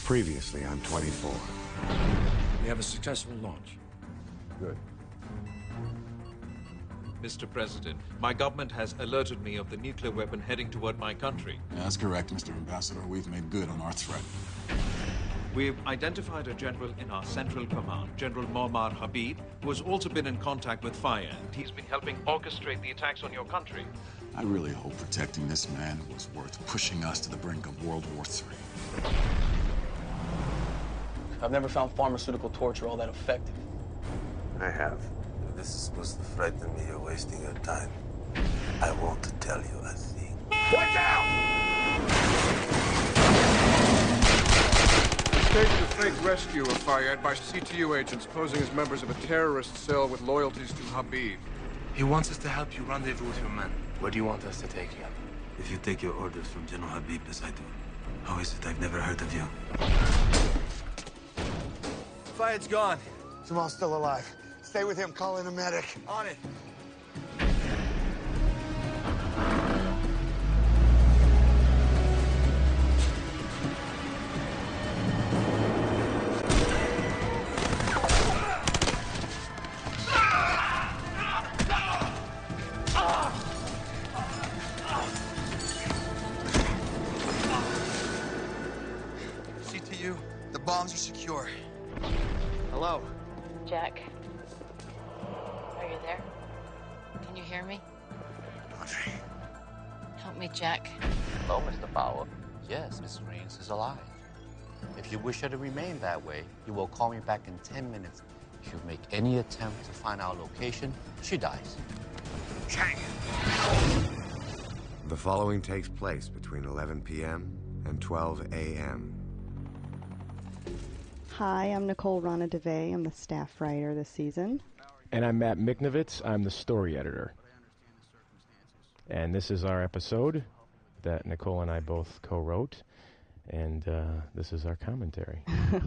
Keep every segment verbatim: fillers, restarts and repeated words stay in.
Previously on twenty-four. We have a successful launch. Good. Mister President, my government has alerted me of the nuclear weapon heading toward my country. Yeah, that's correct, Mister Ambassador. We've made good on our threat. We've identified a general in our central command, General Muammar Habib, who has also been in contact with Fayed. He's been helping orchestrate the attacks on your country. I really hope protecting this man was worth pushing us to the brink of World War Three. I've never found pharmaceutical torture all that effective. I have. If this is supposed to frighten me, you're wasting your time. I won't tell you a thing. Watch out! We staged a fake rescue of Fayed by C T U agents posing as members of a terrorist cell with loyalties to Habib. He wants us to help you rendezvous with your men. Where do you want us to take you? If you take your orders from General Habib as I do, how is it I've never heard of you? Fayed's gone. Jamal's still alive. Stay with him. Call in a medic. On it. C T U, the bombs are secure. Hello. Jack. Are you there? Can you hear me? Audrey. Help me, Jack. Hello, Mister Bauer. Yes, Miss Raines is alive. If you wish her to remain that way, you will call me back in ten minutes. If you make any attempt to find our location, she dies. Chang. The following takes place between eleven p m and twelve a m Hi, I'm Nicole Rana DeVay. I'm the staff writer this season. And I'm Matt Miknovitz. I'm the story editor. And this is our episode that Nicole and I both co-wrote. And uh, this is our commentary.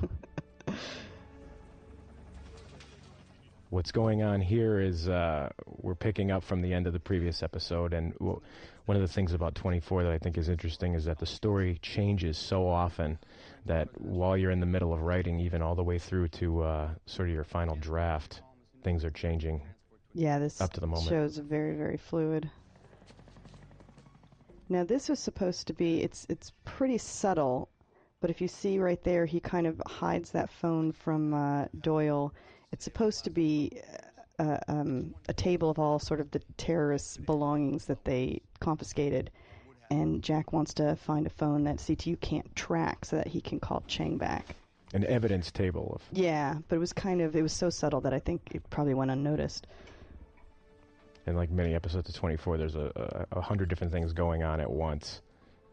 What's going on here is uh, we're picking up from the end of the previous episode. And w- one of the things about twenty-four that I think is interesting is that the story changes so often that while you're in the middle of writing, even all the way through to uh, sort of your final draft, things are changing. Yeah, this up to the moment. Show's very, very fluid. Now, this was supposed to be, it's it's pretty subtle, but if you see right there, he kind of hides that phone from uh, Doyle. It's supposed to be uh, um, a table of all sort of the terrorists' belongings that they confiscated. And Jack wants to find a phone that C T U can't track so that he can call Chang back. An evidence table of... Yeah, but it was kind of, it was so subtle that I think it probably went unnoticed. And like many episodes of twenty-four, there's a, a, a hundred different things going on at once.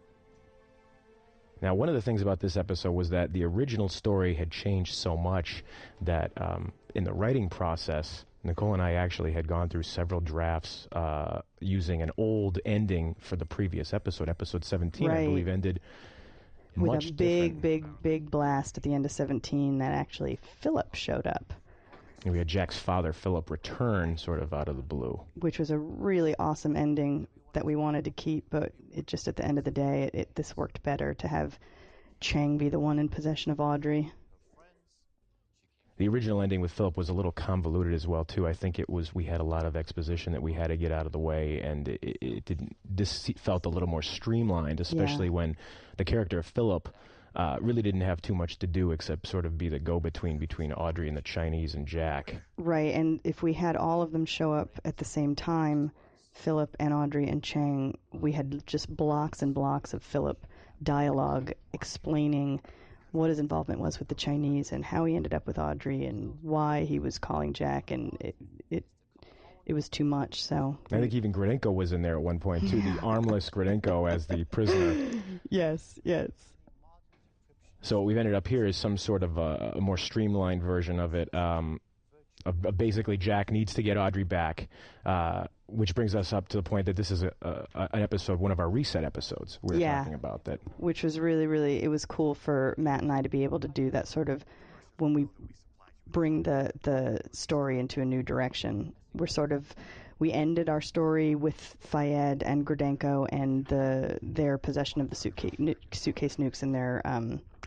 Now, one of the things about this episode was that the original story had changed so much that um, in the writing process, Nicole and I actually had gone through several drafts uh, using an old ending for the previous episode. Episode seventeen, right. I believe, ended with much a big, different. big, big blast at the end of seventeen that actually Philip showed up. And we had Jack's father, Philip, return sort of out of the blue. Which was a really awesome ending that we wanted to keep, but it just at the end of the day, it, it this worked better to have Chang be the one in possession of Audrey. The original ending with Philip was a little convoluted as well, too. I think it was, we had a lot of exposition that we had to get out of the way, and it, it didn't, this felt a little more streamlined, especially Yeah. when the character of Philip uh, really didn't have too much to do except sort of be the go-between between Audrey and the Chinese and Jack. Right, and if we had all of them show up at the same time, Philip and Audrey and Chang, we had just blocks and blocks of Philip dialogue explaining what his involvement was with the Chinese and how he ended up with Audrey and why he was calling Jack, and it it, it was too much. So I think even Gradenko was in there at one point, too, the armless Gradenko as the prisoner. Yes, yes. So what we've ended up here is some sort of a, a more streamlined version of it. Um, of, of basically, Jack needs to get Audrey back, uh, which brings us up to the point that this is a, a, an episode, one of our reset episodes we were yeah. talking about. That, which was really, really, it was cool for Matt and I to be able to do that sort of, when we bring the, the story into a new direction. We're sort of, we ended our story with Fayed and Gradenko and the their possession of the suitcase, nu- suitcase nukes in their um,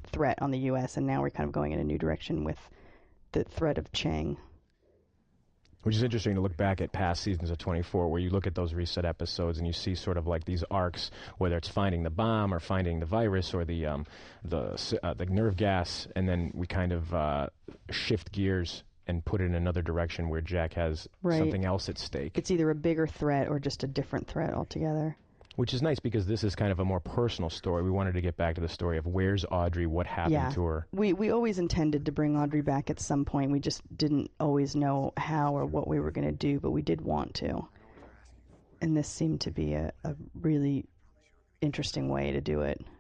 threat on the U S, and now we're kind of going in a new direction with the threat of Chang. Which is interesting to look back at past seasons of twenty-four, where you look at those reset episodes and you see sort of like these arcs, whether it's finding the bomb or finding the virus or the um, the uh, the nerve gas, and then we kind of uh, shift gears and put it in another direction where Jack has right. something else at stake. It's either a bigger threat or just a different threat altogether. Which is nice because this is kind of a more personal story. We wanted to get back to the story of where's Audrey, what happened yeah. to her. We we always intended to bring Audrey back at some point. We just didn't always know how or what we were going to do, but we did want to. And this seemed to be a, a really interesting way to do it.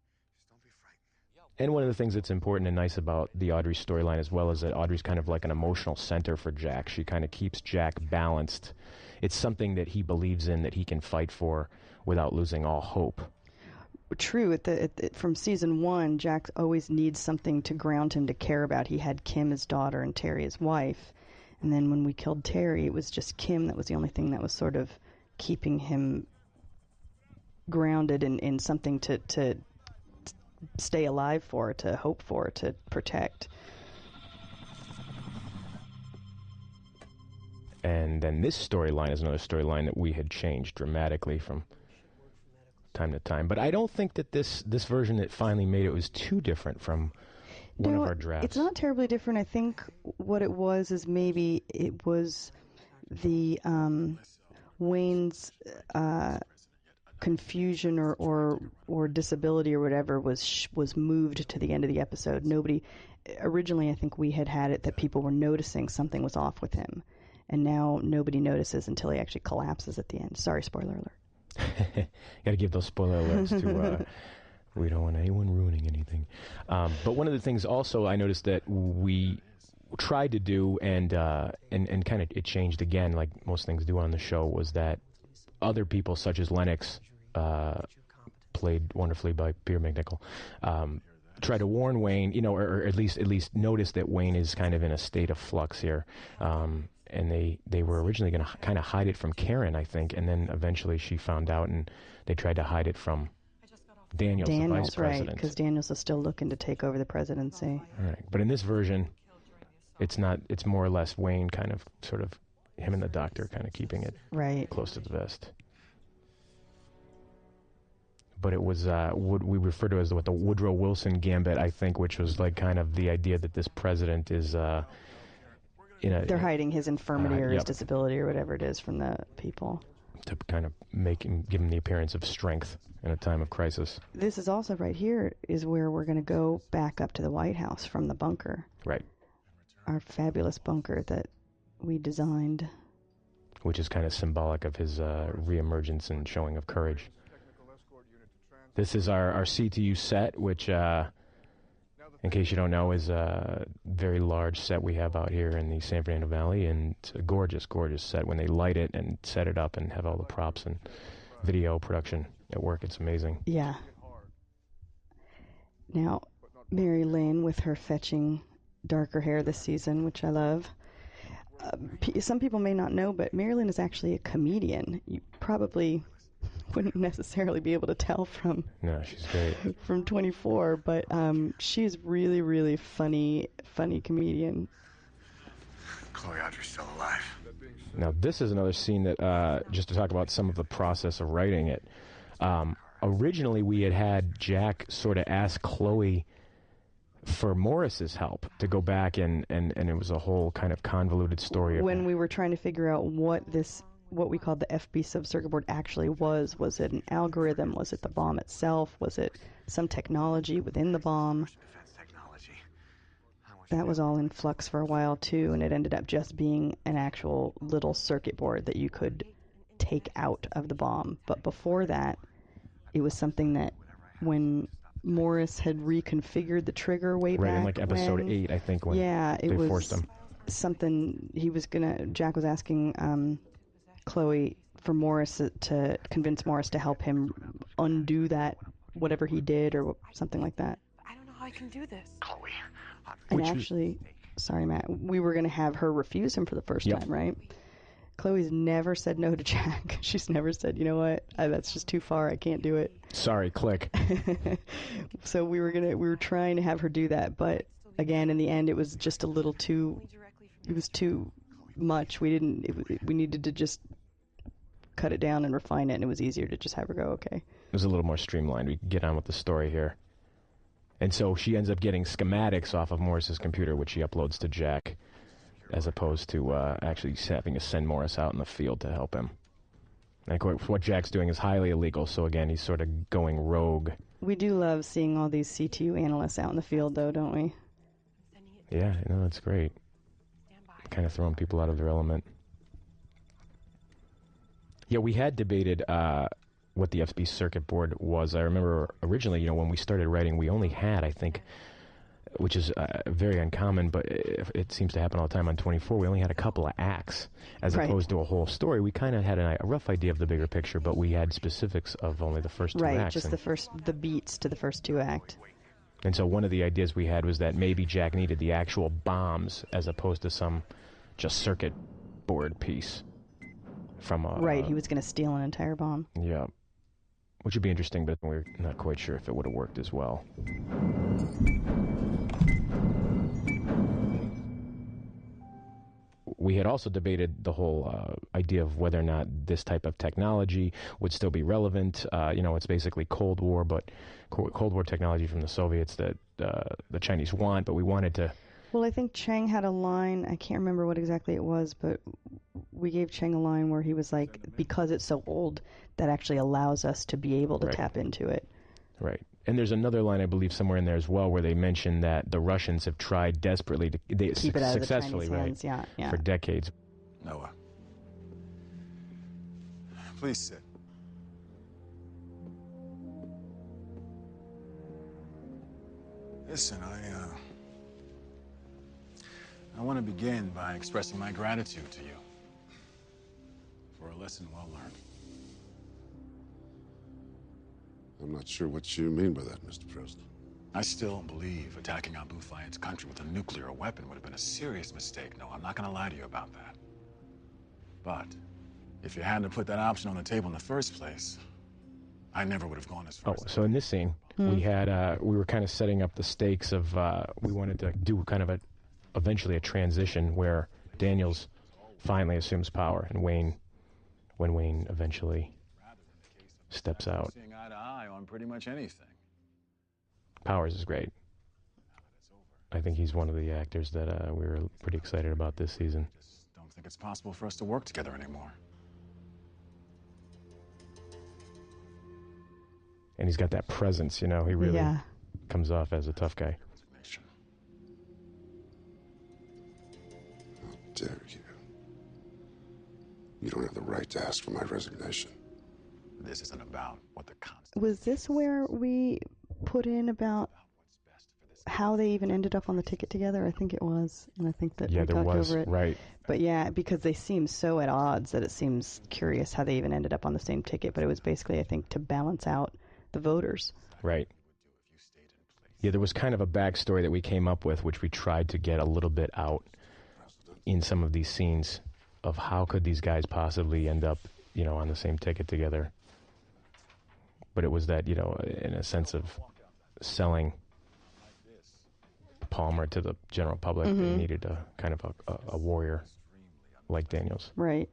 And one of the things that's important and nice about the Audrey storyline as well is that Audrey's kind of like an emotional center for Jack. She kind of keeps Jack balanced. It's something that he believes in, that he can fight for without losing all hope. True. At the, at the, from season one, Jack always needs something to ground him to care about. He had Kim, his daughter, and Terry, his wife. And then when we killed Terry, it was just Kim that was the only thing that was sort of keeping him grounded in, in something to... to stay alive for, to hope for, to protect. And then this storyline is another storyline that we had changed dramatically from time to time. But I don't think that this, this version that finally made it was too different from one no, of our drafts. It's not terribly different. I think what it was is maybe it was the um, Wayne's uh, confusion or, or or disability or whatever was sh- was moved to the end of the episode. Nobody originally, I think we had had it that people were noticing something was off with him, and now nobody notices until he actually collapses at the end. Sorry, spoiler alert. Got to give those spoiler alerts to. Uh, we don't want anyone ruining anything. Um, but one of the things also I noticed that we tried to do, and uh, and and kind of it changed again, like most things do on the show, was that other people such as Lennox, uh, played wonderfully by Peter McNichol, um, try to warn Wayne, you know, or, or at least at least notice that Wayne is kind of in a state of flux here. Um, and they, they were originally going to h- kind of hide it from Karen, I think, and then eventually she found out, and they tried to hide it from Daniels, Daniels, the vice president. right, because Daniels is still looking to take over the presidency. All right. But in this version, it's not. It's more or less Wayne kind of, sort of, him and the doctor kind of keeping it right close to the vest. But it was uh, what we refer to as what the Woodrow Wilson gambit, I think, which was like kind of the idea that this president is, uh, in a, they're hiding his infirmity uh, or his yep. disability or whatever it is from the people to kind of make him, give him the appearance of strength in a time of crisis. This is also right here is where we're going to go back up to the White House from the bunker. Right. Our fabulous bunker that we designed. Which is kind of symbolic of his uh, reemergence and showing of courage. This is our, our C T U set, which, uh, in case you don't know, is a very large set we have out here in the San Fernando Valley, and it's a gorgeous, gorgeous set. When they light it and set it up and have all the props and video production at work, it's amazing. Yeah. Now, Mary Lynn with her fetching darker hair this season, which I love. Uh, p- some people may not know, but Mary Lynn is actually a comedian. You probably wouldn't necessarily be able to tell from no, she's great from twenty-four, but um, she's really, really funny, funny comedian. Chloe Audrey's still alive. Now, this is another scene that, uh, just to talk about some of the process of writing it. Um, originally, we had had Jack sort of ask Chloe for Morris's help to go back, and, and, and it was a whole kind of convoluted story. When of we were trying to figure out what this, what we called the F B sub-circuit board actually was, was it an algorithm? Was it the bomb itself? Was it some technology within the bomb? That was all in flux for a while, too, and it ended up just being an actual little circuit board that you could take out of the bomb. But before that, it was something that when Morris had reconfigured the trigger way right, back in like episode when, eight, I think, when yeah, it they was forced him. Something he was gonna. Jack was asking um, Chloe for Morris to convince Morris to help him undo that, whatever he did, or something like that. I don't know how I can do this. Chloe. And Which actually, sorry, Matt, we were gonna have her refuse him for the first Yep. time, right? Chloe's never said no to Jack. She's never said, you know what, I, that's just too far. I can't do it. Sorry, click. So we were gonna, we were trying to have her do that, but again, in the end, it was just a little too. It was too much. We didn't. It, we needed to just cut it down and refine it, and it was easier to just have her go, okay. It was a little more streamlined. We can get on with the story here. And so she ends up getting schematics off of Morris's computer, which she uploads to Jack, as opposed to uh, actually having to send Morris out in the field to help him. And of course, what Jack's doing is highly illegal, so again, he's sort of going rogue. We do love seeing all these C T U analysts out in the field, though, don't we? Yeah, no, that's great. Kind of throwing people out of their element. Yeah, we had debated uh, what the F S B circuit board was. I remember originally, you know, when we started writing, we only had, I think, which is uh, very uncommon, but it, it seems to happen all the time on twenty-four, we only had a couple of acts as right. opposed to a whole story. We kind of had a, a rough idea of the bigger picture, but we had specifics of only the first two right, acts. Right, just the first, the beats to the first two act. And so one of the ideas we had was that maybe Jack needed the actual bombs as opposed to some just circuit board piece from a... Right, uh, he was going to steal an entire bomb. Yeah. Which would be interesting, but we're not quite sure if it would have worked as well. We had also debated the whole uh, idea of whether or not this type of technology would still be relevant. Uh, you know, it's basically Cold War, but Cold War technology from the Soviets that uh, the Chinese want, but we wanted to... Well, I think Chang had a line, I can't remember what exactly it was, but we gave Chang a line where he was like, because it's so old, that actually allows us to be able to right. tap into it. Right. And there's another line, I believe, somewhere in there as well, where they mention that the Russians have tried desperately to they, keep su- it out successfully, of the right, Chinese hands. Yeah, yeah. for decades. Noah, please sit. Listen, I, uh, I want to begin by expressing my gratitude to you for a lesson well learned. I'm not sure what you mean by that, Mister President. I still believe attacking Abu Fayyad's country with a nuclear weapon would have been a serious mistake. No, I'm not going to lie to you about that. But if you hadn't put that option on the table in the first place, I never would have gone as far Oh, as so in this scene, Hmm. we had uh, we were kind of setting up the stakes of uh, we wanted to do kind of a eventually a transition where Daniels finally assumes power and Wayne, when Wayne eventually steps out. Seeing eye to eye on pretty much anything. Powers is great. I think he's one of the actors that uh, we were pretty excited about this season. Just don't think it's possible for us to work together anymore. And he's got that presence, you know, he really Yeah. comes off as a tough guy. How dare you? You don't have the right to ask for my resignation. This isn't about what the constant... Was this where we put in about how they even ended up on the ticket together? I think it was, and I think that Yeah, we there talked was, over it. right. But yeah, because they seem so at odds that it seems curious how they even ended up on the same ticket. But it was basically, I think, to balance out the voters. Right. Yeah, there was kind of a backstory that we came up with, which we tried to get a little bit out in some of these scenes of how could these guys possibly end up, you know, on the same ticket together. But it was that, you know, in a sense of selling Palmer to the general public, Mm-hmm. they needed a kind of a, a, a warrior like Daniels. Right.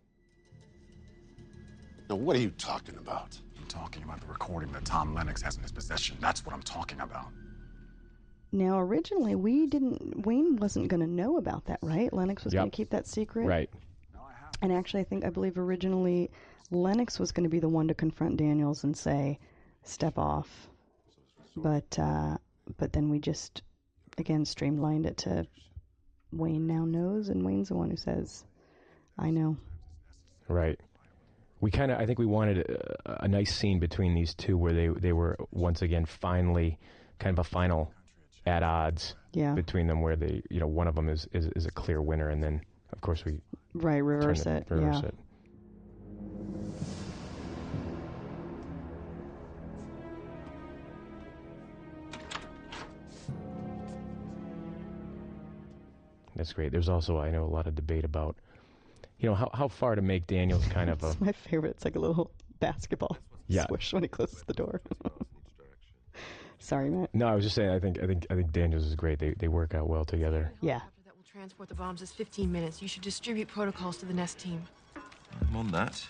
Now, what are you talking about? I'm talking about the recording that Tom Lennox has in his possession. That's what I'm talking about. Now, originally, we didn't, Wayne wasn't going to know about that, right? Lennox was Yep. going to keep that secret. Right. And actually, I think, I believe originally Lennox was going to be the one to confront Daniels and say, step off. But, uh, but then we just, again, streamlined it to Wayne now knows, and Wayne's the one who says, I know. Right. We kind of, I think we wanted a, a nice scene between these two where they, they were, once again, finally, kind of a final at odds Yeah. between them where they, you know, one of them is, is, is a clear winner, and then, of course, we Right, reverse turn it. reverse yeah. it. That's great. There's also, I know, a lot of debate about, you know, how how far to make Daniels kind of a... It's my favorite. It's like a little basketball Yeah. swish when he closes the door. Sorry, Matt. No, I was just saying, I think I think I think Daniels is great. They they work out well together. Yeah. That will transport the bombs is fifteen minutes. You should distribute protocols to the Nest team. I'm on that.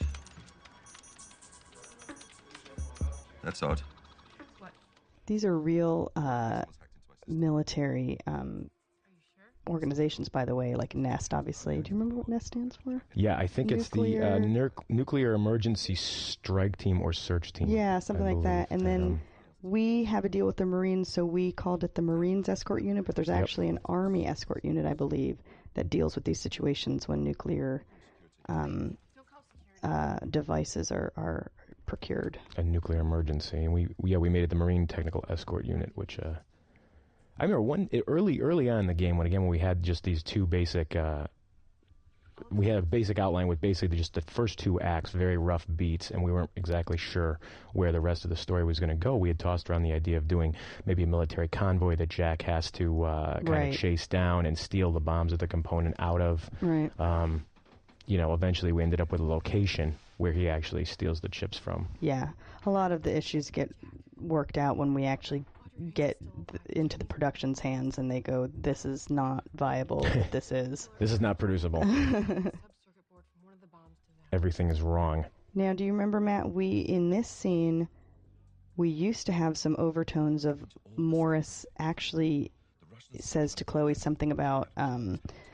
That's odd. These are real uh, military um, organizations, by the way, like Nest, obviously. Do you remember what Nest stands for? Yeah, I think it's the uh, Nuclear- Nur- Nuclear Emergency Strike Team or Search Team. Yeah, something I like that. believe. And then Um, we have a deal with the Marines, so we called it the Marines Escort Unit, but there's Yep. actually an Army Escort Unit, I believe, that deals with these situations when nuclear um, uh, devices are, are procured. a nuclear emergency, and we yeah we made it the Marine Technical Escort Unit, which uh, I remember one it, early early on in the game when again when we had just these two basic uh, we had a basic outline with basically just the first two acts, very rough beats, and we weren't exactly sure where the rest of the story was going to go. We had tossed around the idea of doing maybe a military convoy that Jack has to uh, kind Right. of chase down and steal the bombs of the component out of. Right. Um, you know, eventually we ended up with a location where he actually steals the chips from. Yeah, a lot of the issues get worked out when we actually get th- into the production's hands and they go, this is not viable, but this is. This is not producible. Everything is wrong. Now, do you remember, Matt, we, in this scene, we used to have some overtones of Morris actually says to Chloe something about, um,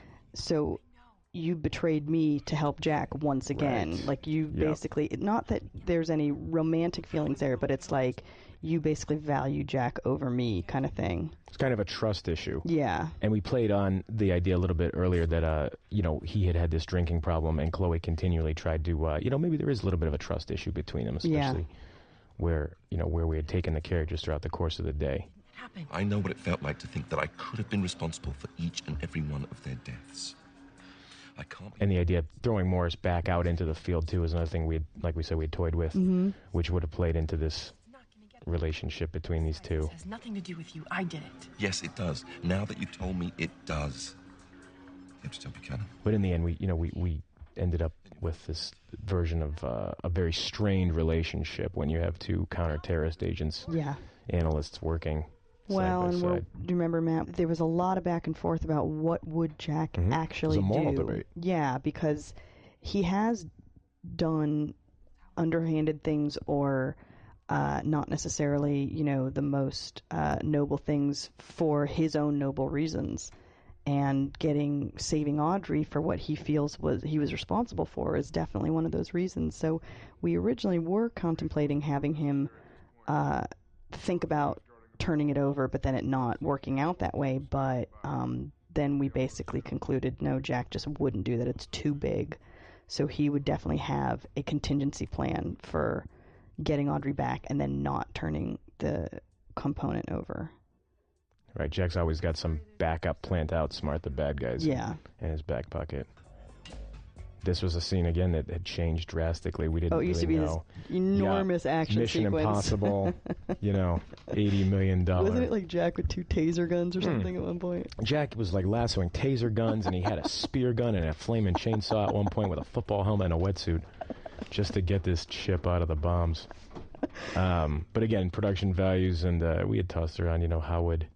so you betrayed me to help Jack once again. Right. Like, you Yep. basically, not that there's any romantic feelings there, but it's like, you basically value Jack over me kind of thing. It's kind of a trust issue. Yeah. And we played on the idea a little bit earlier that, uh, you know, he had had this drinking problem, and Chloe continually tried to, uh, you know, maybe there is a little bit of a trust issue between them, especially Yeah. where, you know, where we had taken the characters throughout the course of the day. I know what it felt like to think that I could have been responsible for each and every one of their deaths. I can't. And the idea of throwing Morris back out into the field, too, is another thing we, like we said, we had toyed with, Mhm. which would have played into this relationship between these two. It has nothing to do with you. I did it. Yes, it does. Now that you've told me, it does. You have to tell Buchanan. But in the end, we, you know, we, we ended up with this version of uh, a very strained relationship when you have two counter-terrorist agents, Yeah. analysts working Well, side and by we're, side. do you remember, Matt? There was a lot of back and forth about what would Jack Mhm. actually It was a moral do. debate. Yeah, because he has done underhanded things or uh, not necessarily, you know, the most uh, noble things for his own noble reasons. And getting saving Audrey for what he feels was he was responsible for is definitely one of those reasons. So we originally were contemplating having him uh, think about turning it over, but then it not working out that way. But um, then we basically concluded, no, Jack just wouldn't do that. It's too big. So he would definitely have a contingency plan for getting Audrey back and then not turning the component over. Right, Jack's always got some backup plan to outsmart the bad guys. Yeah. In his back pocket. This was a scene again that had changed drastically. We didn't Oh, it used to really be this know. enormous Yeah. action Mission sequence. Impossible. You know, eighty million dollars. Wasn't it like Jack with two taser guns or Hmm. something at one point? Jack was like lassoing taser guns, and he had a spear gun and a flaming chainsaw at one point with a football helmet and a wetsuit, just to get this chip out of the bombs. Um, but again, production values, and uh, we had tossed around, you know, how would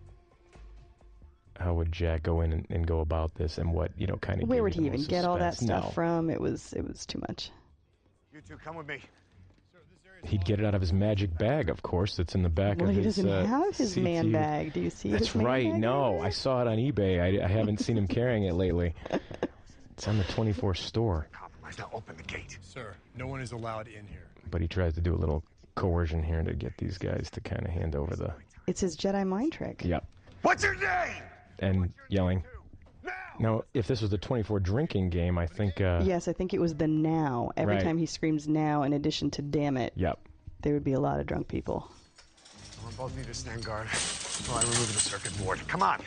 how would Jack go in and, and go about this, and what, you know, kind of. Where would he even get all that stuff No. from? It was it was too much. You two, come with me. He'd get it out of his magic bag, of course. That's in the back Well, of he his. doesn't uh, have his C T U. man bag. Do you see That's his man right. bag? No, I saw it on eBay. I, I haven't seen him carrying it lately. It's on the twenty-four store. Compromise. Now open the gate. Sir, no one is allowed in here. But he tries to do a little coercion here to get these guys to kind of hand over the. It's his Jedi mind trick. Yep. What's your name? And yelling. Now, if this was the twenty-four drinking game, I think. Uh, Yes, I think it was the now. Every Right. time he screams now, in addition to damn it, Yep. there would be a lot of drunk people. We both need to stand guard while I remove the circuit board. Come on.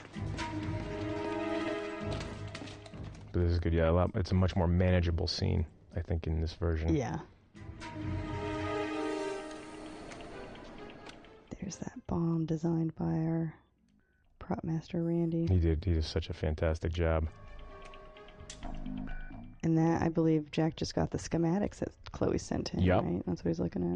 But this is good. Yeah, a lot, it's a much more manageable scene, I think, in this version. Yeah. There's that bomb designed by our prop master, Randy. He did. He did such a fantastic job. And And that, I believe, Jack just got the schematics that Chloe sent him, Yep. right? That's what he's looking at.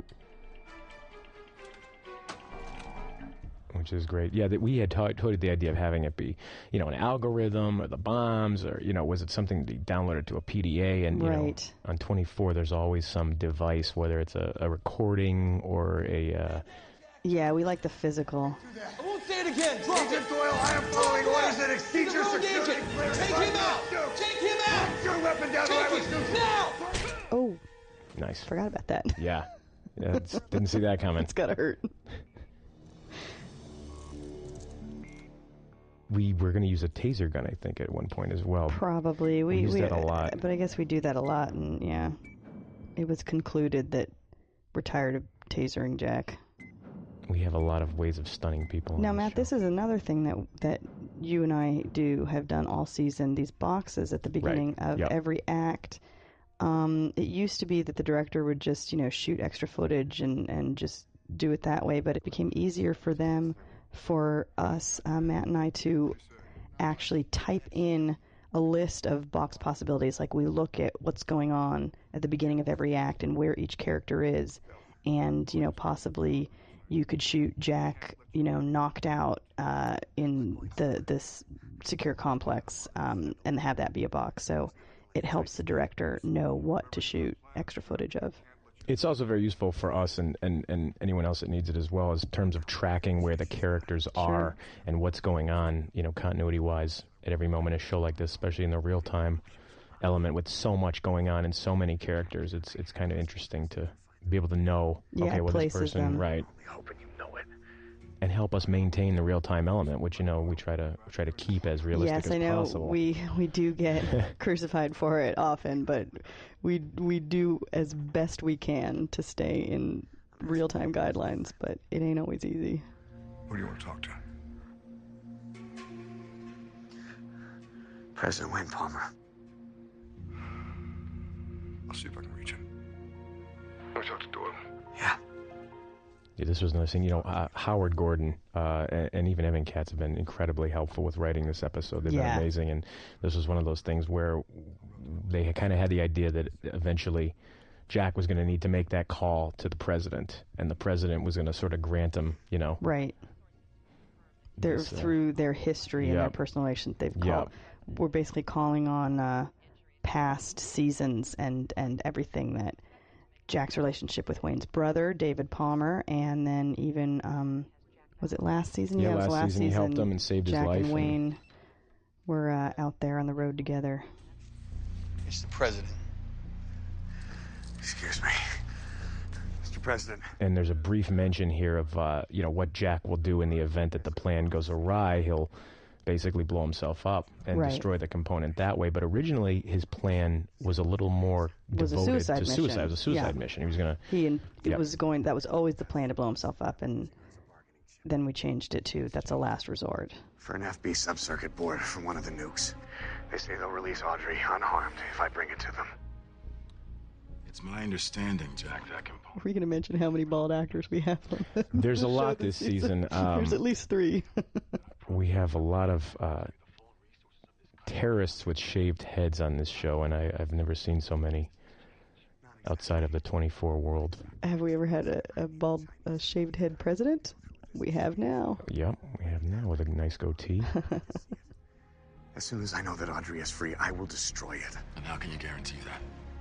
Which is great. Yeah, that we had to- toyed the idea of having it be, you know, an algorithm or the bombs, or, you know, was it something to be downloaded to a P D A? And, you Right. know, on twenty-four, there's always some device, whether it's a, a recording or a... Uh, Yeah, we like the physical. I won't say it again. Drop Agent Doyle, I am following orders that exceed your security clearance. Take him out! Take him out! Put your weapon down or I will shoot now! Oh. Nice. Forgot about that. Yeah. yeah it's- didn't see that coming. It's gotta hurt. We were going to use a taser gun, I think, at one point as well. Probably. We, we used we that a lot. But I guess we do that a lot, and yeah. It was concluded that we're tired of tasering Jack. We have a lot of ways of stunning people. Now, Matt, this is another thing that that you and I do have done all season. These boxes at the beginning Right. of Yep. every act. Um, it used to be that the director would just, you know, shoot extra footage and, and just do it that way, but it became easier for them, for us, uh, Matt and I, to actually type in a list of box possibilities. Like, we look at what's going on at the beginning of every act and where each character is, and, you know, possibly you could shoot Jack, you know, knocked out uh, in the this secure complex, um, and have that be a box. So it helps the director know what to shoot extra footage of. It's also very useful for us and, and, and anyone else that needs it as well, as in terms of tracking where the characters are and what's going on, you know, continuity-wise at every moment. A show like this, especially in the real-time element with so much going on and so many characters, it's it's kind of interesting to be able to know, Yeah, okay, well, this places person, them. right, and help us maintain the real-time element, which, you know, we try to try to keep as realistic Yes, as I know possible. we we do get crucified for it often, but we we do as best we can to stay in real-time guidelines, but it ain't always easy. Who do you want to talk to? President Wayne Palmer. I'll see if I can reach him. Want to talk to Doyle? Yeah, this was another thing. You know, uh, Howard Gordon uh, and, and even Evan Katz have been incredibly helpful with writing this episode. They've Yeah. been amazing, and this was one of those things where they kind of had the idea that eventually Jack was going to need to make that call to the president, and the president was going to sort of grant him, you know. Right. They're, This, uh, through their history and their Yep. personal relations, they've Yep. called. We're basically calling on uh, past seasons and, and everything that Jack's relationship with Wayne's brother, David Palmer, and then even, um, was it last season? Yeah, it was last last season he helped him and saved his Jack life and and- Wayne were uh, out there on the road together. It's the president. Excuse me. Mister President. And there's a brief mention here of, uh, you know, what Jack will do in the event that the plan goes awry. He'll basically blow himself up and Right. destroy the component that way. But originally, his plan was a little more Was a devoted suicide to mission. suicide. It was a suicide Yeah. mission. He was going to... He and it Yep. was going. That was always the plan, to blow himself up, and then we changed it to that's a last resort. For an F B sub-circuit board from one of the nukes. They say they'll release Audrey unharmed if I bring it to them. It's my understanding, Jack, that can... Are we going to mention how many bald actors we have on the There's a show lot this season. Um, There's at least three. we have a lot of uh, terrorists with shaved heads on this show, and I, I've never seen so many outside of the twenty-four world. Have we ever had a, a bald, a shaved head president? We have now. Yep, we have now with a nice goatee. As soon as I know that Audrey is free, I will destroy it. And how can you guarantee that?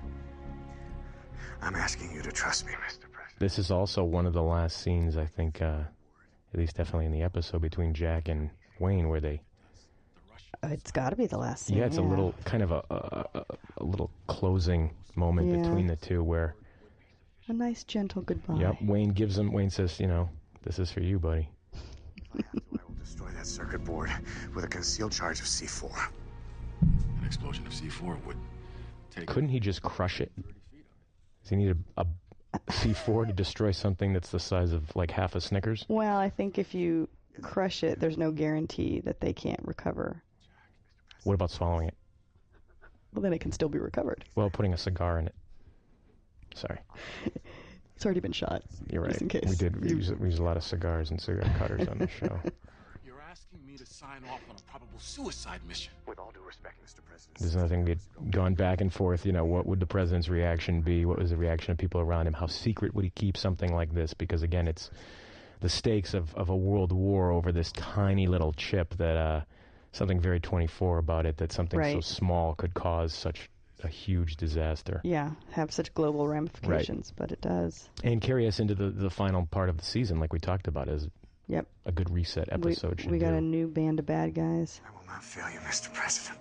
I'm asking you to trust me, Mister President. This is also one of the last scenes, I think, uh, at least definitely in the episode, between Jack and Wayne, where they... Uh, it's got to be the last scene. Yeah, it's a little, kind of a, a, a, a little closing moment Yeah. between the two where... A nice, gentle goodbye. Yep, Wayne gives him, Wayne says, you know, this is for you, buddy. I will destroy that circuit board with a concealed charge of C four. An explosion of C four would take... Couldn't he just crush it? Does he need a, a C four to destroy something that's the size of like half a Snickers? Well, I think if you crush it, there's no guarantee that they can't recover. What about swallowing it? Well, then it can still be recovered. Well, putting a cigar in it. Sorry. It's already been shot. You're right. Just in case. We did we You- use, we use a lot of cigars and cigar cutters on the show. You're asking me to sign off on a probable suicide mission. With all due respect, Mister President. There's nothing. We'd gone back and forth. You know, what would the president's reaction be? What was the reaction of people around him? How secret would he keep something like this? Because again, it's the stakes of, of a world war over this tiny little chip that uh, something very twenty-four about it. That something Right. so small could cause such a huge disaster. Yeah, have such global ramifications, but it does. And carry us into the, the final part of the season, like we talked about, as Yep. a good reset episode We, should we got do. a new band of bad guys. I will not fail you, Mister President.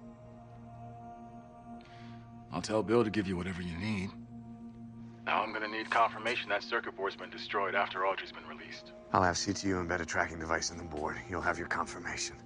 I'll tell Bill to give you whatever you need. Now I'm gonna need confirmation that circuit board's been destroyed after Audrey's been released. I'll have C T U embed a tracking device in the board. You'll have your confirmation.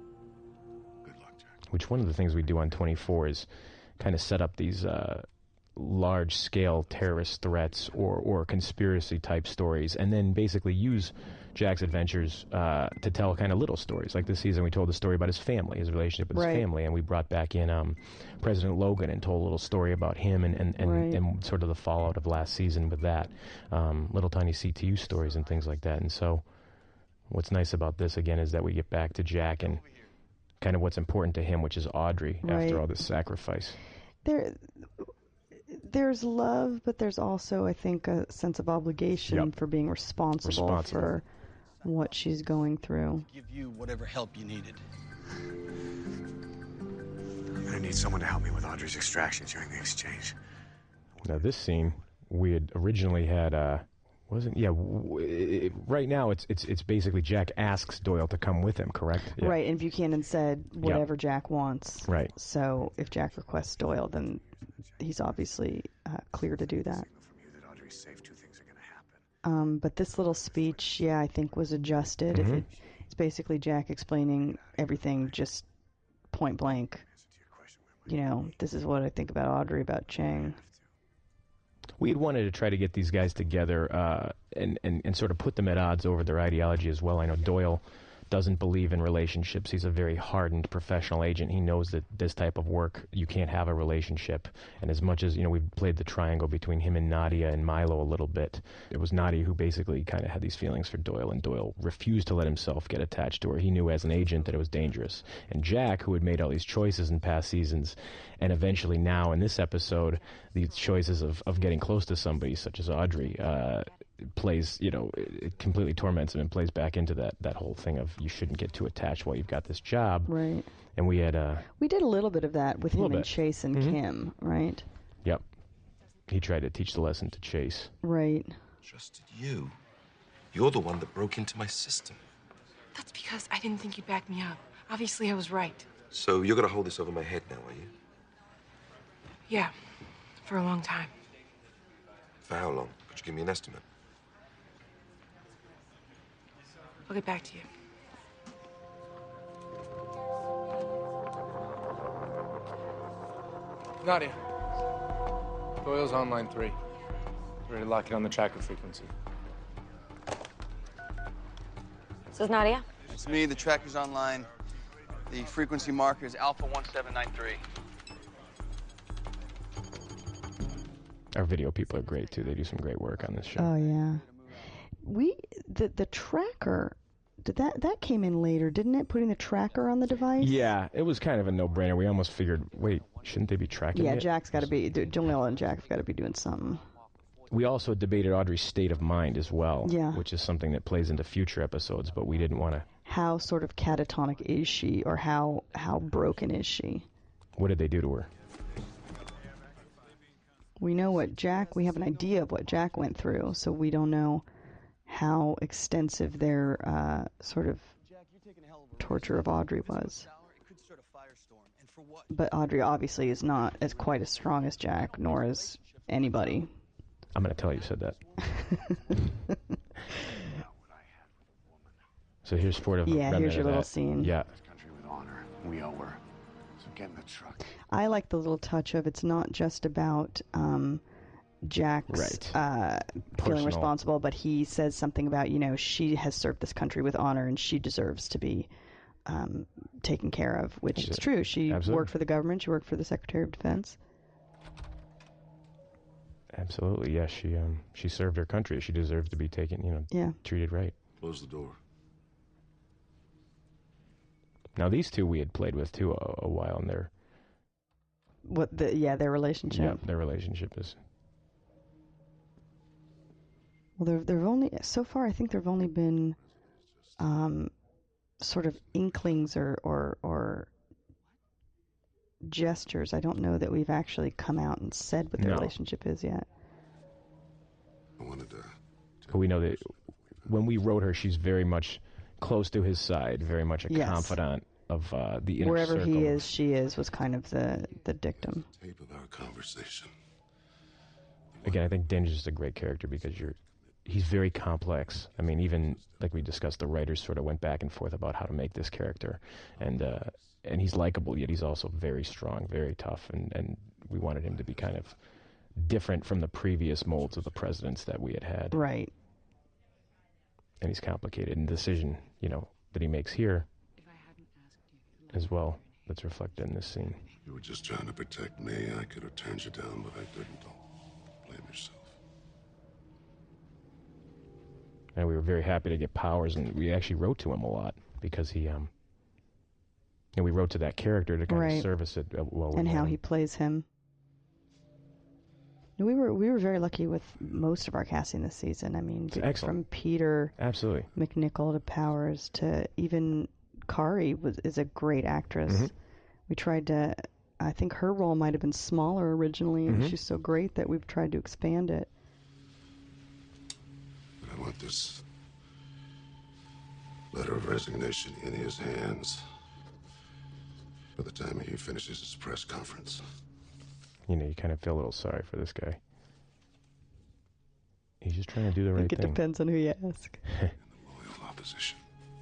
Which one of the things we do on twenty-four is kind of set up these uh, large-scale terrorist threats or, or conspiracy-type stories, and then basically use Jack's adventures uh, to tell kind of little stories. Like this season, we told the story about his family, his relationship with Right. his family, and we brought back in um, President Logan and told a little story about him and, and, and, Right. and sort of the fallout of last season with that. Um, little tiny C T U stories and things like that. And so what's nice about this, again, is that we get back to Jack and kind of what's important to him, which is Audrey, Right. after all this sacrifice. There, there's love, but there's also, I think, a sense of obligation Yep. for being responsible, Responsible. for what she's going through. Give you whatever help you needed. I'm gonna need someone to help me with Audrey's extraction during the exchange. Now, this scene, we had originally had, uh, wasn't, yeah, w- it, right now it's it's it's basically Jack asks Doyle to come with him, correct? Yeah. Right, and Buchanan said whatever Jack wants. Right. So if Jack requests Doyle, then he's obviously uh, clear to do that. Audrey's safe. Two things are gonna happen. Um, but this little speech, yeah, I think was adjusted. Mhm. If it, it's basically Jack explaining everything just point blank. You know, this is what I think about Audrey, about Chang. We had wanted to try to get these guys together uh, and, and, and sort of put them at odds over their ideology as well. I know Doyle doesn't believe in relationships. He's a very hardened professional agent. He knows that this type of work, you can't have a relationship. And as much as, you know, we've played the triangle between him and Nadia and Milo a little bit, it was Nadia who basically kind of had these feelings for Doyle, and Doyle refused to let himself get attached to her. He knew as an agent that it was dangerous. And Jack, who had made all these choices in past seasons, and eventually now in this episode, these choices of, of getting close to somebody such as Audrey, uh, plays, you know, it, it completely torments him and plays back into that, that whole thing of you shouldn't get too attached while you've got this job. Right. And we had, uh, We did a little bit of that with A him little and bit. Chase and Mhm. Kim, right? yep, he tried to teach the lesson to Chase. Right. Trusted you. You're the one that broke into my system. That's because I didn't think you'd back me up. Obviously, I was right. So you're gonna hold this over my head now, are you? Yeah, for a long time. For how long? Could you give me an estimate? I'll get back to you. Nadia. Doyle's on line three. Ready to lock it on the tracker frequency. This is Nadia. It's me, the tracker's online. The frequency marker is Alpha one seven nine three. Our video people are great, too. They do some great work on this show. Oh yeah. We the the tracker did that that came in later, didn't it? Putting the tracker on the device. Yeah, it was kind of a no-brainer. We almost figured, wait, shouldn't they be tracking Yeah, it? Jack's got to be. Doyle and Jack's got to be doing something. We also debated Audrey's state of mind as well, Yeah. which is something that plays into future episodes, but we didn't want to. How sort of catatonic is she, or how how broken is she? What did they do to her? We know what Jack. We have an idea of what Jack went through, so we don't know how extensive their uh, sort of torture of Audrey was. But Audrey obviously is not as quite as strong as Jack, nor is anybody. I'm going to tell you said that. So here's Fort of Yeah, here's your little scene. Yeah. Country with honor. We owe her. So get in the truck. I like the little touch of it's not just about um, Jack's Right. uh, feeling Personal. responsible, but he says something about, you know, she has served this country with honor and she deserves to be um, taken care of, which is true. She Absolutely. worked for the government. She worked for the Secretary of Defense. Absolutely, yes. She um she served her country. She deserved to be taken, you know, Yeah. treated right. Close the door. Now these two we had played with too a, a while, and their what the yeah their relationship. Yeah, their relationship is. Well, there there've only so far. I think there've only been, um, sort of inklings or or or gestures. I don't know that we've actually come out and said what their No. relationship is yet. I wanted to. But we know that when we wrote her, she's very much close to his side, very much a Yes. confidant of uh, the inner Wherever circle. he is, she is was kind of the the dictum. Tape of our conversation. Again, I think Dinge is a great character because you're. He's very complex. I mean, even like we discussed, the writers sort of went back and forth about how to make this character, and uh, and he's likable, yet he's also very strong, very tough, and, and we wanted him to be kind of different from the previous molds of the presidents that we had had. Right. And he's complicated, and the decision, you know, that he makes here as well, that's reflected in this scene. You were just trying to protect me. I could have turned you down, but I didn't. Don't blame yourself. And we were very happy to get Powers, and we actually wrote to him a lot because he, um, and we wrote to that character to kind Right. of service it uh, while we And how had him. he plays him. We were we were very lucky with most of our casting this season. I mean, It's b- excellent. from Peter, Absolutely. McNichol to Powers to even Kari was is a great actress. Mhm. We tried to. I think her role might have been smaller originally, and Mhm. she's so great that we've tried to expand it. But I want this letter of resignation in his hands by the time he finishes his press conference. You know, you kind of feel a little sorry for this guy. He's just trying to do the I right think it thing. depends on who you ask. Loyal opposition.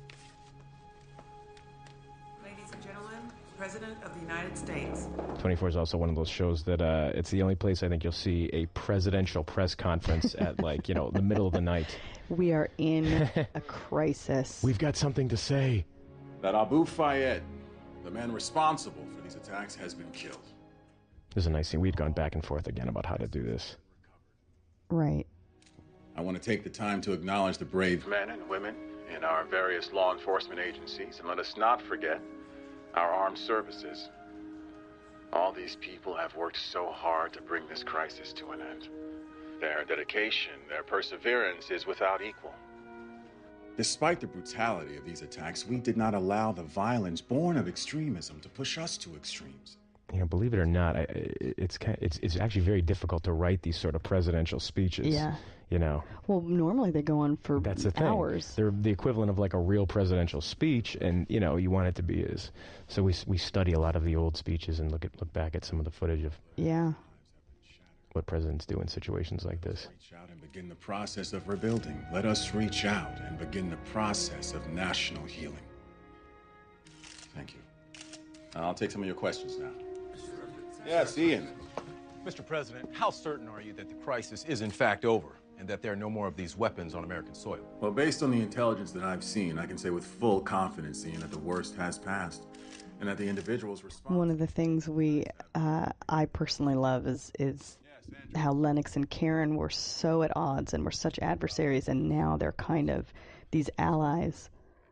Ladies and gentlemen, President of the United States. twenty-four is also one of those shows that uh, it's the only place I think you'll see a presidential press conference at, like, you know, the middle of the night. We are in a crisis. We've got something to say. That Abu Fayed, the man responsible for these attacks, has been killed. There's a nice scene. We'd gone back and forth again about how to do this. Right. I want to take the time to acknowledge the brave men and women in our various law enforcement agencies, and let us not forget our armed services. All these people have worked so hard to bring this crisis to an end. Their dedication, their perseverance is without equal. Despite the brutality of these attacks, we did not allow the violence born of extremism to push us to extremes. You know, believe it or not, I, I- it's kind it's it's actually very difficult to write these sort of presidential speeches. Yeah. You know, Well, normally they go on for that's the thing. hours. They're the equivalent of like a real presidential speech, and you know, you want it to be as. So we we study a lot of the old speeches and look at look back at some of the footage of Yeah. what presidents do in situations like this. Reach out and begin the process of rebuilding. Let us reach out and begin the process of national healing. Thank you. I'll take some of your questions now. Yes, Ian. Mister President, how certain are you that the crisis is in fact over and that there are no more of these weapons on American soil? Well, based on the intelligence that I've seen, I can say with full confidence, Ian, that the worst has passed and that the individuals responsible. One of the things we, uh, I personally love is is how Lennox and Karen were so at odds and were such adversaries, and now they're kind of these allies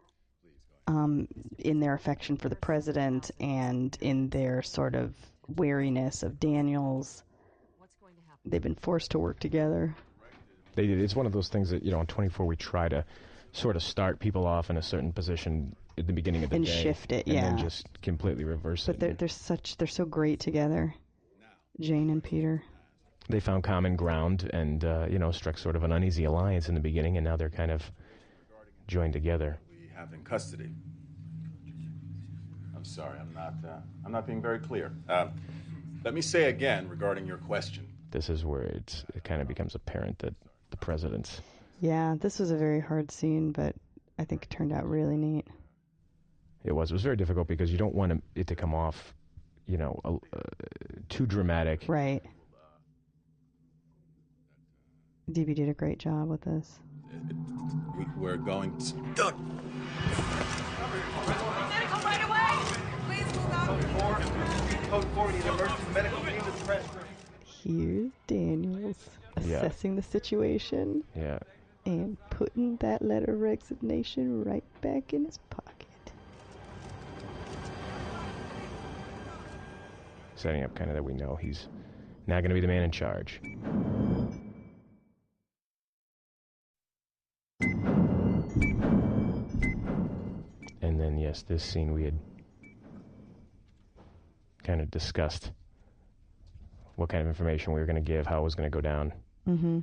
um, in their affection for the president and in their sort of wariness of Daniels. They've been forced to work together. They did. It's one of those things that, you know, on twenty-four we try to sort of start people off in a certain position at the beginning of the And day. shift it, and yeah. then just completely reverse But it. they're they're such they're so great together, Jane and Peter. They found common ground and, uh, you know, struck sort of an uneasy alliance in the beginning, and now they're kind of joined together. We have in custody. I'm sorry, I'm not. Uh, I'm not being very clear. Uh, let me say again regarding your question. This is where it's, it kind of becomes apparent that the president's. Yeah, this was a very hard scene, but I think it turned out really neat. It was. It was very difficult because you don't want it to come off, you know, uh, too dramatic. Right. D B did a great job with this. We, we're going to. Medical right away! Please move out. Code forty, the emergency medical team to the press room. Here's Daniels Yeah. assessing the situation Yeah. and putting that letter of resignation right back in his pocket. setting up kind of that we know he's now going to be the man in charge. And then, yes, this scene we had kind of discussed what kind of information we were going to give, how it was going to go down. Mm-hmm.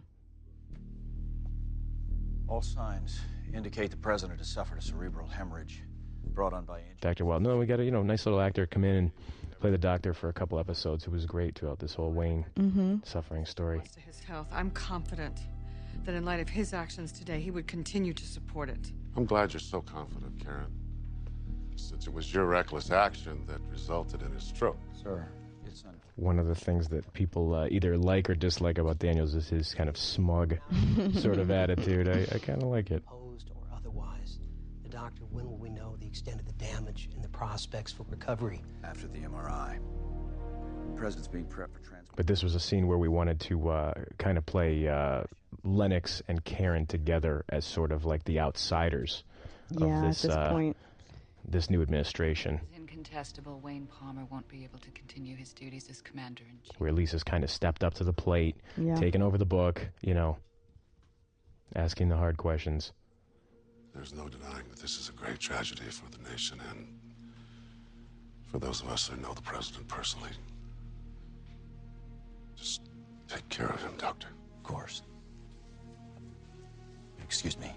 All signs indicate the president has suffered a cerebral hemorrhage brought on by... Doctor Wild. No, we got a you know nice little actor come in and play the doctor for a couple episodes who was great throughout this whole Wayne mm-hmm. suffering story. To his health, I'm confident that in light of his actions today, he would continue to support it. I'm glad you're so confident, Karen. Since it was your reckless action that resulted in his stroke. Sir, it's un- One of the things that people uh, either like or dislike about Daniels is his kind of smug sort of attitude. I, I kind of like it. Opposed or otherwise, the doctor, when will we know the extent of the damage and the prospects for recovery? After the M R I. The president's being prepped for transport. But this was a scene where we wanted to uh, kind of play uh, Lennox and Karen together as sort of like the outsiders yeah, of this, at this uh, point. this new administration. It's incontestable. Wayne Palmer won't be able to continue his duties as commander-in-chief. Where Lisa's kind of stepped up to the plate, yeah. taken over the book, you know, asking the hard questions. There's no denying that this is a great tragedy for the nation and for those of us who know the president personally. Just take care of him, Doctor. Of course. Excuse me.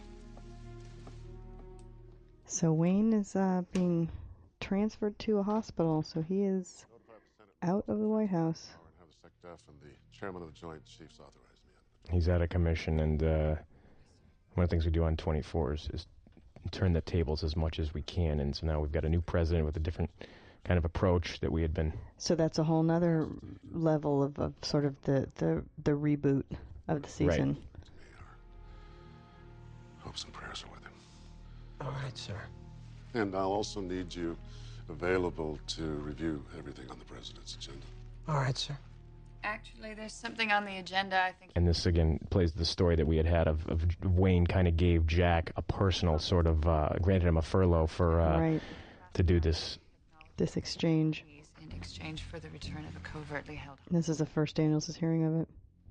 So Wayne is uh, being transferred to a hospital, so he is out of the White House. Have the SecDef and the chairman of the Joint Chiefs authorize me. He's out of commission, and uh, one of the things we do on twenty-four is, is turn the tables as much as we can, and so now we've got a new president with a different kind of approach that we had been... So that's a whole nother level of, of sort of the, the, the reboot of the season. Right. Hopes and prayers are with him. All right, sir. And I'll also need you available to review everything on the president's agenda. All right, sir. Actually, there's something on the agenda, I think. And this, again, plays the story that we had had of, of Wayne kind of gave Jack a personal sort of, uh, granted him a furlough for, uh, right. to do this. This exchange. In exchange for the return of a covertly held... This is the first Daniels is hearing of it.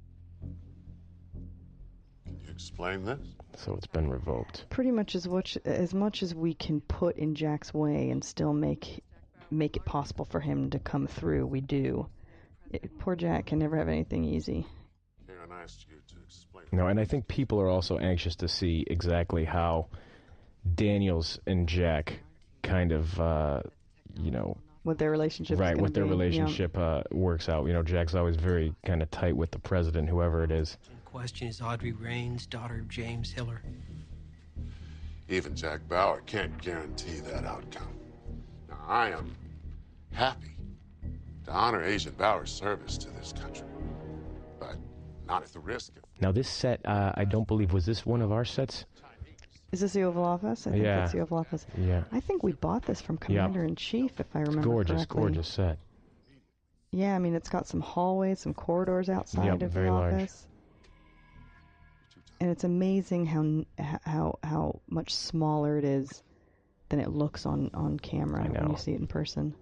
Can you explain this? So it's been revoked. Pretty much as much, as much as we can put in Jack's way and still make make it possible for him to come through, we do. It, poor Jack can never have anything easy. Karen asked you to explain. No, and I think people are also anxious to see exactly how Daniels and Jack kind of, uh, you know... What their relationship right, is what their be, relationship yeah. uh, works out. You know, Jack's always very kind of tight with the president, whoever it is. The question is Audrey Raines, daughter of James Hiller. Even Jack Bauer can't guarantee that outcome. Now, I am happy to honor Agent Bauer's service to this country, but not at the risk of... Now, this set, uh, I don't believe, was this one of our sets? Is this the Oval Office? I think yeah. that's the Oval Office. Yeah. I think we bought this from Commander-in-Chief, if I remember gorgeous, correctly. Gorgeous, gorgeous set. Yeah, I mean, it's got some hallways, some corridors outside yep, of very the large. office. And it's amazing how how how much smaller it is than it looks on, on camera when you see it in person.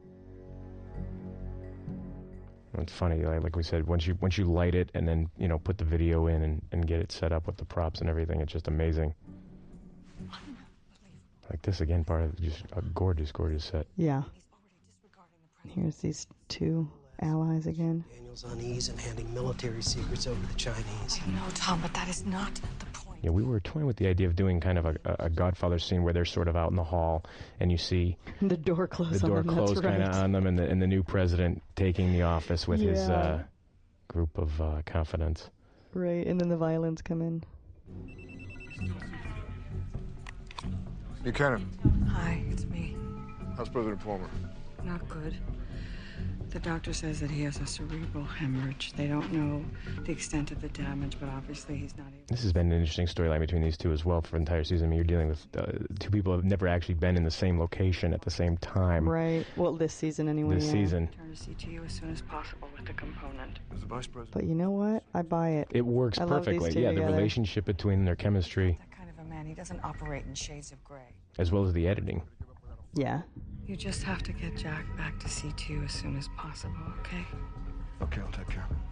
It's funny, like, like we said, once you once you light it and then, you know, put the video in and, and get it set up with the props and everything, it's just amazing. Like this, again, part of just a gorgeous, gorgeous set. Yeah. Here's these two allies again. Daniel's unease and handing military secrets over to the Chinese. I know, Tom, but that is not the point. Yeah, we were toying with the idea of doing kind of a, a Godfather scene where they're sort of out in the hall and you see the door closed the door on them, closed kind of right. on them, and the and the new president taking the office with yeah. his uh, group of uh, confidants. Right, and then the violins come in. Buchanan. Hi, it's me. How's President Palmer? Not good. The doctor says that he has a cerebral hemorrhage. They don't know the extent of the damage, but obviously he's not able... This has been an interesting storyline between these two as well for the entire season. I mean, you're dealing with uh, two people who have never actually been in the same location at the same time. Right. Well, this season anyway. This yeah. season. Turn to C T U as soon as possible with the component. As the vice president. But you know what? I buy it. It works I love perfectly. these two yeah, together. the relationship between their chemistry. That kind of a man, he doesn't operate in shades of gray. As well as the editing. Yeah. You just have to get Jack back to C two as soon as possible, okay? Okay, I'll take care of it.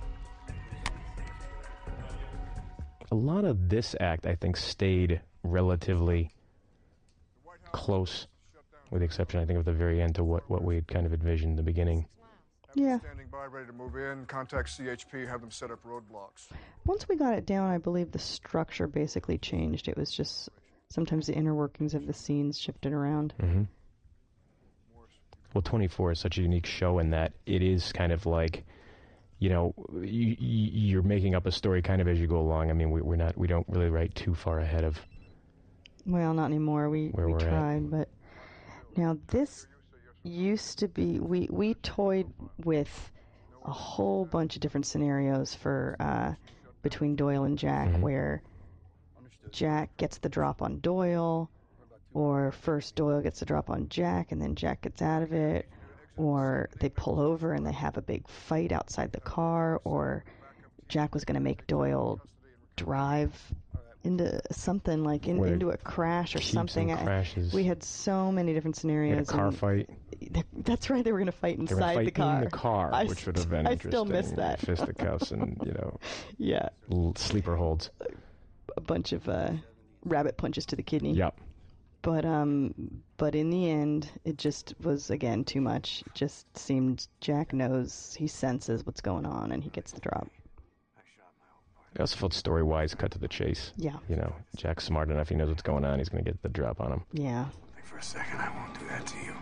A lot of this act, I think, stayed relatively close, with the exception, I think, of the very end to what, what we had kind of envisioned in the beginning. Yeah. Standing by, ready to move in. Contact C H P, have them set up roadblocks. Once we got it down, I believe the structure basically changed. It was just sometimes the inner workings of the scenes shifted around. Mm-hmm. Well, twenty-four is such a unique show in that it is kind of like, you know, you, you're making up a story kind of as you go along. I mean, we, we're not, we don't really write too far ahead of. Well, not anymore. We Where we we're tried, at. but now this used to be. We we toyed with a whole bunch of different scenarios for uh, between Doyle and Jack, Mm-hmm. where Jack gets the drop on Doyle, or first Doyle gets the drop on Jack, and then Jack gets out of it, or they pull over and they have a big fight outside the car, or Jack was going to make Doyle drive into something like in, Where into a crash or keeps something. and I- crashes. we had so many different Had a scenarios. car and fight. That's right. They were going to fight They were inside gonna the fight car. in the car, I which would have been I interesting. still miss that. Fisticuffs and, you know, Yeah. l- sleeper holds. A bunch of uh, rabbit punches to the kidney. Yep. But um, but in the end, it just was again too much. It just seemed Jack knows, he senses what's going on, and he gets the drop. It also felt story-wise, cut to the chase. Yeah. You know, Jack's smart enough. He knows what's going on. He's going to get the drop on him. Yeah. Think for a second, I won't do that to you.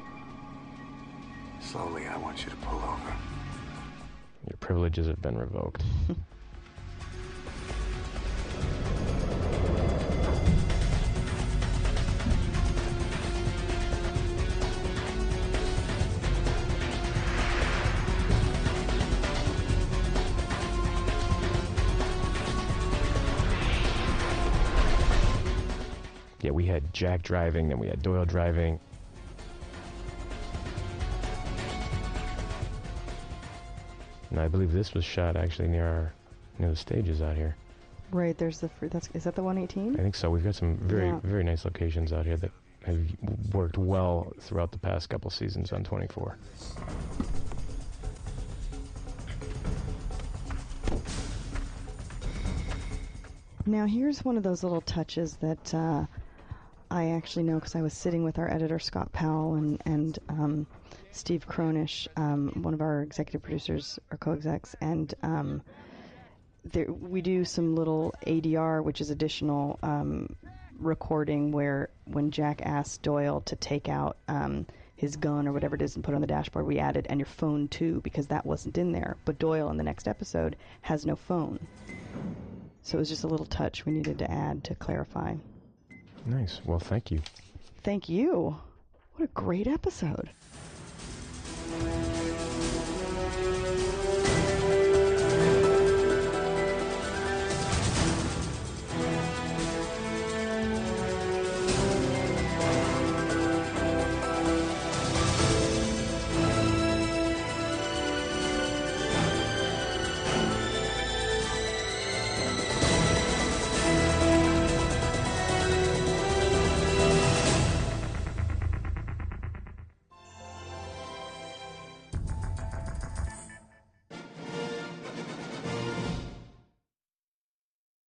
Slowly, I want you to pull over. Your privileges have been revoked. Yeah, we had Jack driving, then we had Doyle driving. And I believe this was shot actually near our near the stages out here. Right. There's the fr- that's is that the one eighteen? I think so. We've got some very Yeah. very nice locations out here that have worked well throughout the past couple seasons on twenty-four. Now here's one of those little touches that uh, I actually know because I was sitting with our editor Scott Powell and and um, Steve Cronish, um, one of our executive producers or co-execs, and um, there, we do some little A D R, which is additional um, recording where when Jack asked Doyle to take out um, his gun or whatever it is and put it on the dashboard, we added and your phone too because that wasn't in there. But Doyle in the next episode has no phone. So it was just a little touch we needed to add to clarify. Nice. Well, thank you. Thank you. What a great episode.